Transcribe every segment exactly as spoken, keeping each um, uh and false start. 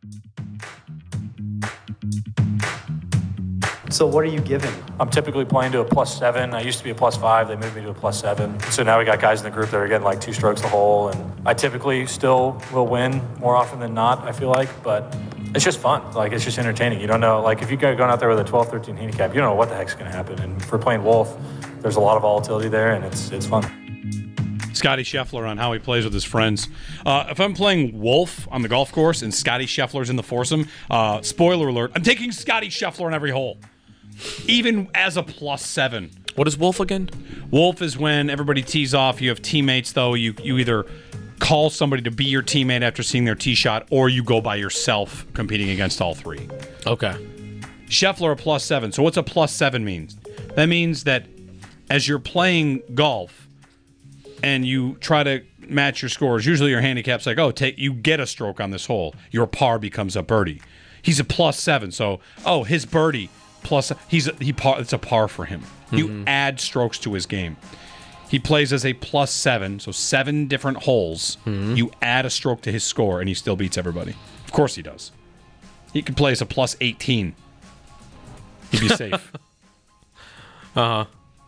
So what are you giving? I'm typically playing to a plus seven. I used to be a plus five. They moved me to a plus seven. So now we got guys in the group that are getting like two strokes the hole. And I typically still will win more often than not, I feel like. But it's just fun. Like, it's just entertaining. You don't know. Like, if you're going out there with a twelve, thirteen handicap, you don't know what the heck's going to happen. And if we're playing Wolf, there's a lot of volatility there, and it's it's fun. Scotty Scheffler on how he plays with his friends. Uh, if I'm playing Wolf on the golf course and Scotty Scheffler's in the foursome, uh, spoiler alert, I'm taking Scotty Scheffler on every hole, even as a plus seven. What is Wolf again? Wolf is when everybody tees off. You have teammates, though. You, you either call somebody to be your teammate after seeing their tee shot, or you go by yourself competing against all three. Okay. Scheffler a plus seven. So what's a plus seven means? That means that as you're playing golf and you try to match your scores, usually your handicap's like, oh, take you get a stroke on this hole. Your par becomes a birdie. He's a plus seven, so oh, his birdie plus he's a, he par. It's a par for him. Mm-hmm. You add strokes to his game. He plays as a plus seven, so seven different holes. Mm-hmm. You add a stroke to his score, and he still beats everybody. Of course he does. He could play as a plus eighteen. He'd be safe. Uh huh.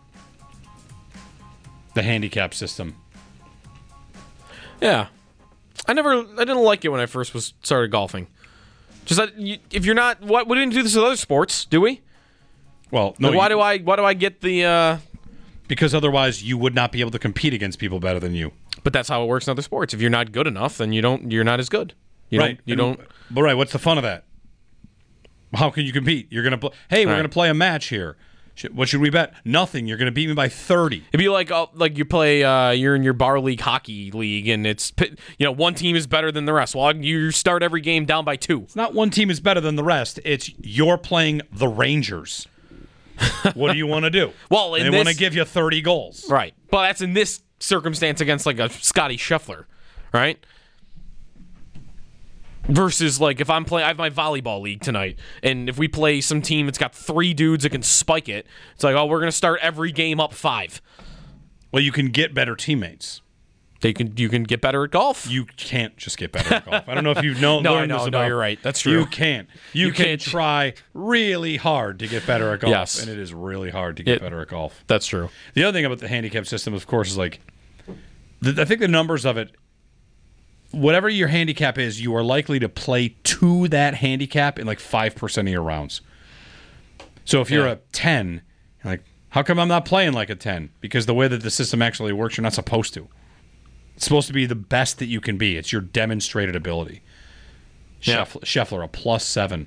The handicap system. Yeah, I never, I didn't like it when I first was started golfing. Just that you, if you're not, what we didn't do this with other sports, do we? Well, no. Like, why you, do I, why do I get the? Uh, because otherwise, you would not be able to compete against people better than you. But that's how it works in other sports. If you're not good enough, then you don't, you're not as good. You right. Don't, you and, don't. But right, what's the fun of that? How can you compete? You're gonna play. Hey, we're right. gonna play a match here. What should we bet? Nothing. You're going to beat me by thirty. It'd be like uh, like you play, uh, you're in your bar league hockey league, and it's, you know, one team is better than the rest. Well, you start every game down by two. It's not one team is better than the rest. It's you're playing the Rangers. What do you want to do? Well, in they this, want to give you thirty goals, right? But that's in this circumstance against like a Scotty Scheffler, right? Versus, like, if I'm playing, I have my volleyball league tonight, and if we play some team that's got three dudes that can spike it, it's like, oh, we're going to start every game up five. Well, you can get better teammates. They can, you can get better at golf. You can't just get better at golf. I don't know if you've known. no, learned no, this no, about. you're right. That's true. You can't. You, You can can't. try really hard to get better at golf, Yes. and it is really hard to get It- better at golf. That's true. The other thing about the handicap system, of course, is like, the, I think the numbers of it, whatever your handicap is, you are likely to play to that handicap in like five percent of your rounds. So if you're Yeah. a ten, you're like, how come I'm not playing like a ten? Because the way that the system actually works, you're not supposed to. It's supposed to be the best that you can be. It's your demonstrated ability. Yeah. Scheffler, Scheffler, a plus seven.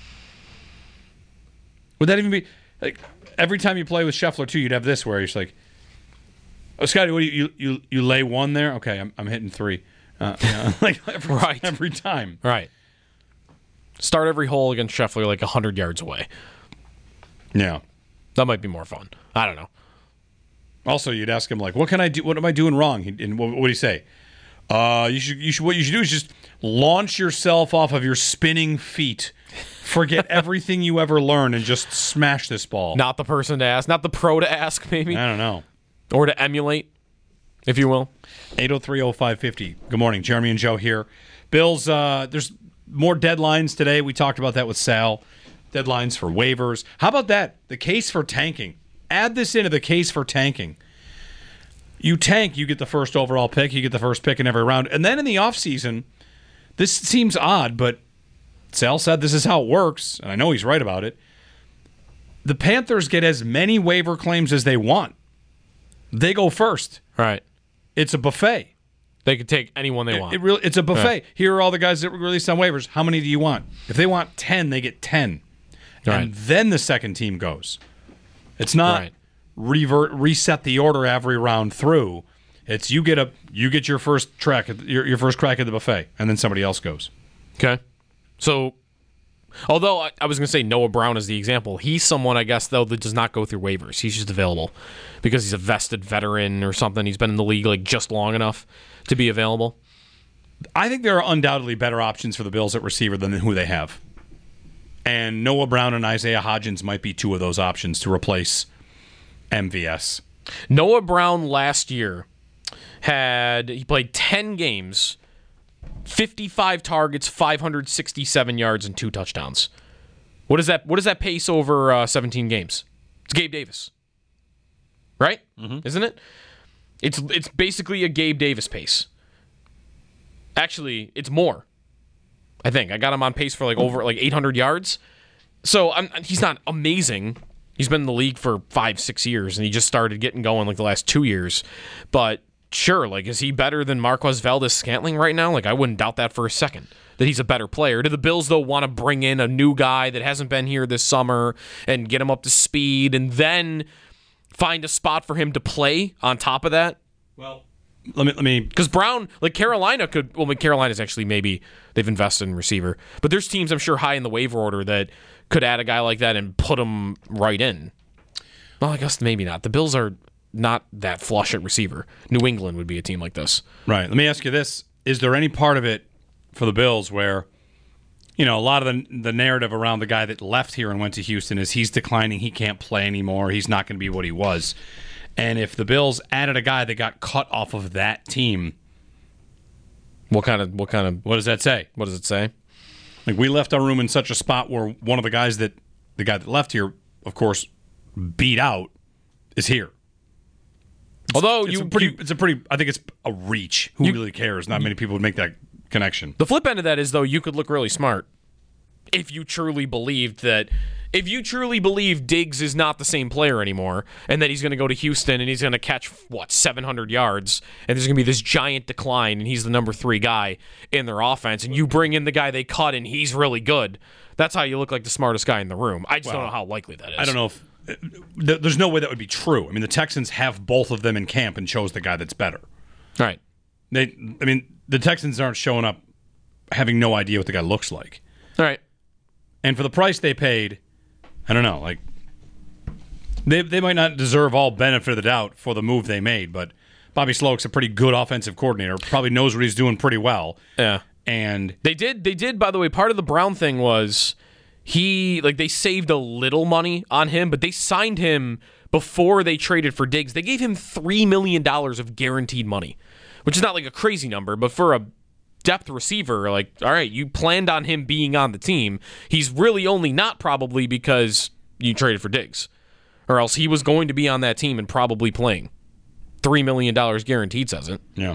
Would that even be... like every time you play with Scheffler, too, you'd have this where you're just like, oh, Scotty, what do you, you, you, you lay one there? Okay, I'm, I'm hitting three. Uh, you know, like every, Right. every time. Right. Start every hole against Scheffler like one hundred yards away. Yeah. That might be more fun. I don't know. Also, you'd ask him, like, what can I do? What am I doing wrong? He, and what would he say? Uh, you should, you should, what you should do is just launch yourself off of your spinning feet. Forget everything you ever learned and just smash this ball. Not the person to ask. Not the pro to ask, maybe. I don't know. Or to emulate, if you will. eight oh three oh five fifty. Good morning. Jeremy and Joe here. Bills, uh, there's more deadlines today. We talked about that with Sal. Deadlines for waivers. How about that? The case for tanking. Add this into the case for tanking. You tank, you get the first overall pick. You get the first pick in every round. And then in the offseason, this seems odd, but Sal said this is how it works, and I know he's right about it. The Panthers get as many waiver claims as they want. They go first. Right. It's a buffet. They could take anyone they It, want. it really, it's a buffet. Yeah. Here are all the guys that were released on waivers. How many do you want? If they want ten, they get ten. Right. And then the second team goes. It's not Right. revert reset the order every round through. It's you get a you get your first track at your, your first crack at the buffet, and then somebody else goes. Okay. So, although I, I was going to say Noah Brown is the example, he's someone, I guess, though, that does not go through waivers. He's just available because he's a vested veteran or something. He's been in the league like just long enough to be available. I think there are undoubtedly better options for the Bills at receiver than who they have. And Noah Brown and Isaiah Hodgins might be two of those options to replace M V S. Noah Brown last year had, he played ten games fifty-five targets, five hundred sixty-seven yards, and two touchdowns. What is that? What is that pace over uh, seventeen games? It's Gabe Davis, right? Mm-hmm. Isn't it? It's it's basically a Gabe Davis pace. Actually, it's more. I think I got him on pace for like over like eight hundred yards. So I'm, he's not amazing. He's been in the league for five, six years, and he just started getting going like the last two years. But sure, like, is he better than Marquez Valdes-Scantling right now? Like, I wouldn't doubt that for a second, that he's a better player. Do the Bills, though, want to bring in a new guy that hasn't been here this summer and get him up to speed and then find a spot for him to play on top of that? Well, let me let me because Brown, like Carolina could. Well, I mean, Carolina's actually maybe they've invested in receiver, but there's teams I'm sure high in the waiver order that could add a guy like that and put him right in. Well, I guess maybe not. The Bills are not that flush at receiver. New England would be a team like this. Right. Let me ask you this: is there any part of it for the Bills where, you know, a lot of the the narrative around the guy that left here and went to Houston is he's declining, he can't play anymore, he's not going to be what he was. And if the Bills added a guy that got cut off of that team, what kind of what kind of what does that say? What does it say? Like, we left our room in such a spot where one of the guys that the guy that left here, of course, beat out is here. It's, Although it's you, a pretty, you, it's a pretty. I think it's a reach. Who you, really cares? Not many people would make that connection. The flip end of that is, though, you could look really smart if you truly believed that. If you truly believe Diggs is not the same player anymore, and that he's going to go to Houston and he's going to catch, what, seven hundred yards, and there's going to be this giant decline, and he's the number three guy in their offense, and you bring in the guy they cut, and he's really good, that's how you look like the smartest guy in the room. I just well, don't know how likely that is. I don't know if... There's no way that would be true. I mean, the Texans have both of them in camp and chose the guy that's better. Right. They, I mean, the Texans aren't showing up having no idea what the guy looks like. All right. And for the price they paid... I don't know, like, they they might not deserve all benefit of the doubt for the move they made, but Bobby Slowick's a pretty good offensive coordinator, probably knows what he's doing pretty well. Yeah. And they did, they did, by the way, part of the Brown thing was he, like, they saved a little money on him, but they signed him before they traded for Diggs. They gave him three million dollars of guaranteed money, which is not like a crazy number, but for a depth receiver, like, all right, you planned on him being on the team. He's really only not probably because you traded for Diggs, or else he was going to be on that team and probably playing. Three million dollars guaranteed says it. Yeah.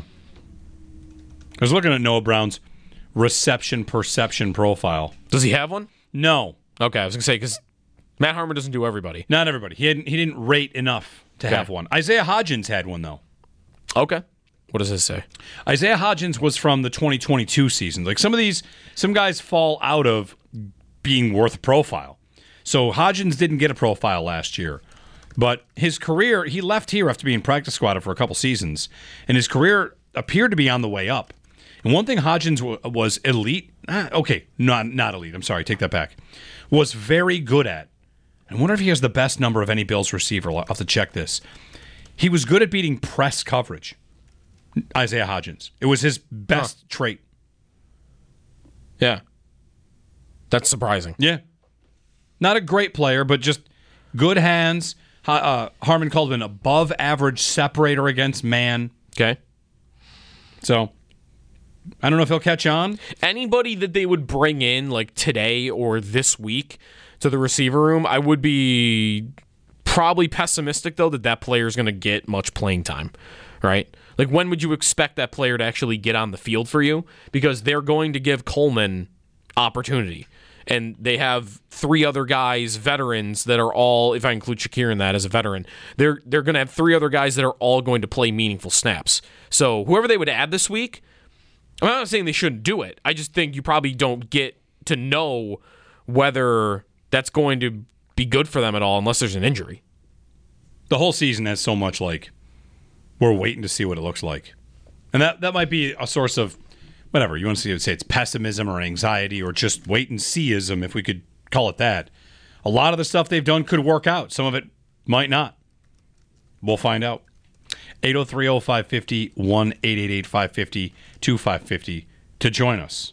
I was looking at Noah Brown's reception perception profile. Does he have one? No. Okay, I was gonna say because Matt Harmon doesn't do everybody. Not everybody. He hadn't. He didn't rate enough to okay. have one. Isaiah Hodgins had one though. Okay. What does this say? Isaiah Hodgins was from the twenty twenty-two season. Like, some of these, some guys fall out of being worth a profile. So Hodgins didn't get a profile last year. But his career, he left here after being practice squatted for a couple seasons, and his career appeared to be on the way up. And one thing Hodgins w- was elite, ah, okay, not not elite, I'm sorry, take that back, was very good at. I wonder if he has the best number of any Bills receiver. I'll have to check this. He was good at beating press coverage. Isaiah Hodgins. It was his best huh. trait. Yeah. That's surprising. Yeah. Not a great player, but just good hands. Uh, Harmon called him an above average separator against man. Okay. So, I don't know if he'll catch on. Anybody that they would bring in, like today or this week, to the receiver room, I would be probably pessimistic, though, that that player is going to get much playing time, right? Like, when would you expect that player to actually get on the field for you? Because they're going to give Coleman opportunity. And they have three other guys, veterans, that are all, if I include Shakir in that as a veteran, they're they're going to have three other guys that are all going to play meaningful snaps. So whoever they would add this week, I'm not saying they shouldn't do it. I just think you probably don't get to know whether that's going to be good for them at all unless there's an injury. The whole season has so much, like, we're waiting to see what it looks like. And that, that might be a source of, whatever, you want to see, say it's pessimism or anxiety or just wait-and-see-ism, if we could call it that. A lot of the stuff they've done could work out. Some of it might not. We'll find out. eight oh three oh five five oh, one eight eight eight five five oh two five five oh to join us.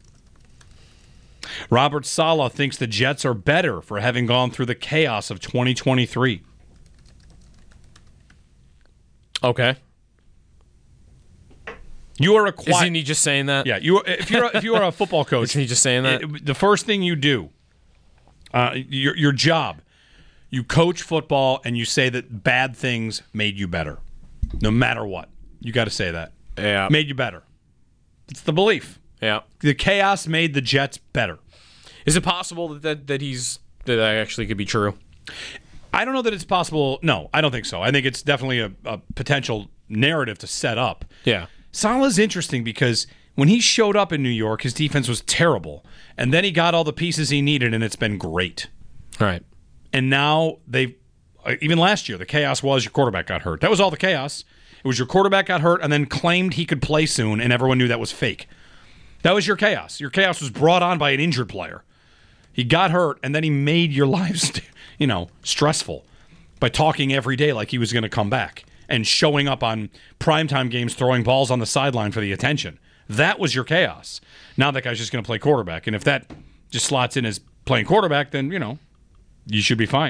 Robert Saleh thinks the Jets are better for having gone through the chaos of twenty twenty-three. Okay. You are a quiet. Isn't he just saying that? Yeah, you. If you're a, if you are a football coach, Isn't he just saying that? it- the first thing you do, uh, your your job, you coach football and you say that bad things made you better, no matter what. You got to say that. Yeah. Made you better. It's the belief. Yeah. The chaos made the Jets better. Is it possible that, that that he's that that actually could be true? I don't know that it's possible. No, I don't think so. I think it's definitely a, a potential narrative to set up. Yeah. Salah's interesting because when he showed up in New York, his defense was terrible. And then he got all the pieces he needed, and it's been great. All right. And now they, even last year, the chaos was your quarterback got hurt. That was all the chaos. It was your quarterback got hurt and then claimed he could play soon, and everyone knew that was fake. That was your chaos. Your chaos was brought on by an injured player. He got hurt, and then he made your lives, you know, stressful by talking every day like he was going to come back and showing up on primetime games throwing balls on the sideline for the attention. That was your chaos. Now that guy's just going to play quarterback. And if that just slots in as playing quarterback, then, you know, you should be fine.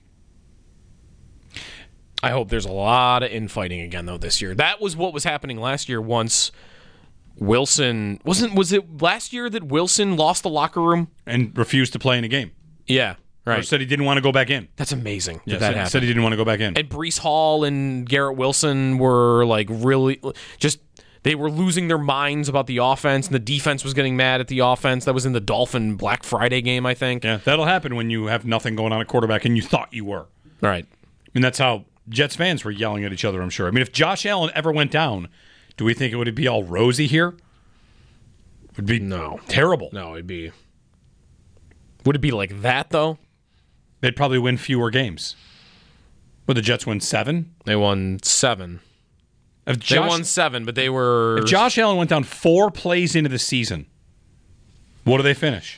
I hope there's a lot of infighting again, though, this year. That was what was happening last year once Wilson... Wasn't Was it last year that Wilson lost the locker room? And refused to play in a game. Yeah, Or right. said he didn't want to go back in. That's amazing that Yeah, that said, happened. said he didn't want to go back in. And Brees Hall and Garrett Wilson were like really just they were losing their minds about the offense, and the defense was getting mad at the offense. That was in the Dolphin Black Friday game, I think. Yeah, that'll happen when you have nothing going on at quarterback and you thought you were. Right. And that's how Jets fans were yelling at each other, I'm sure. I mean, if Josh Allen ever went down, do we think it would be all rosy here? It would be No. terrible. No, it'd be. Would it be like that though? They'd probably win fewer games. Would the Jets win seven? They won seven. If They Josh, won seven, but they were. if Josh Allen went down four plays into the season, what do they finish?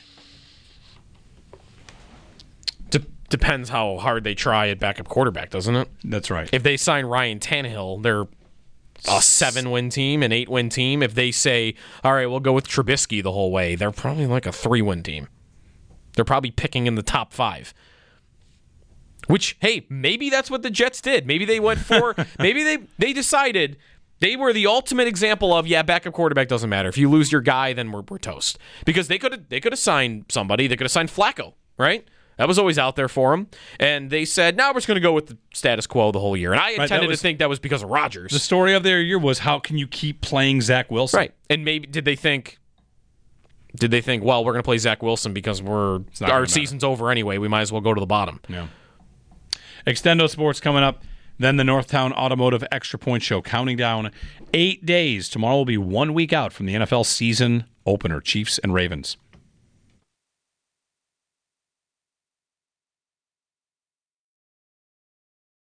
De- depends how hard they try at backup quarterback, doesn't it? That's right. If they sign Ryan Tannehill, they're a seven-win team, an eight-win team. If they say, all right, we'll go with Trubisky the whole way, they're probably like a three-win team. They're probably picking in the top five. Which, hey, maybe that's what the Jets did. Maybe they went for, maybe they, they decided they were the ultimate example of, yeah, backup quarterback doesn't matter. If you lose your guy, then we're, we're toast. Because they could have they could have signed somebody. They could have signed Flacco, right? That was always out there for him. And they said, no, we're just going to go with the status quo the whole year. And I that intended was- to think that was because of Rodgers. The story of their year was, how can you keep playing Zach Wilson? Right. And maybe did they think did they think, well, we're going to play Zach Wilson because we're not gonna our matter. season's over anyway. We might as well go to the bottom. Yeah. Extendo Sports coming up. Then the Northtown Automotive Extra Point Show, counting down eight days. Tomorrow will be one week out from the N F L season opener, Chiefs and Ravens.